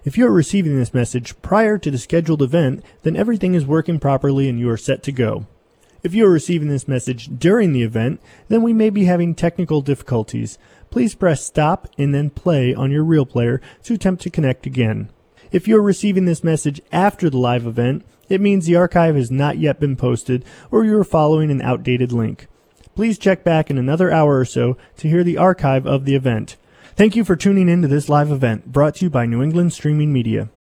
If you are receiving this message prior to the scheduled event, then everything is working properly and you are set to go. If you are receiving this message during the event, then we may be having technical difficulties. Please press stop and then play on your Real Player to attempt to connect again. If you are receiving this message after the live event, it means the archive has not yet been posted or you are following an outdated link. Please check back in another hour or so to hear the archive of the event. Thank you for tuning in to this live event brought to you by New England Streaming Media.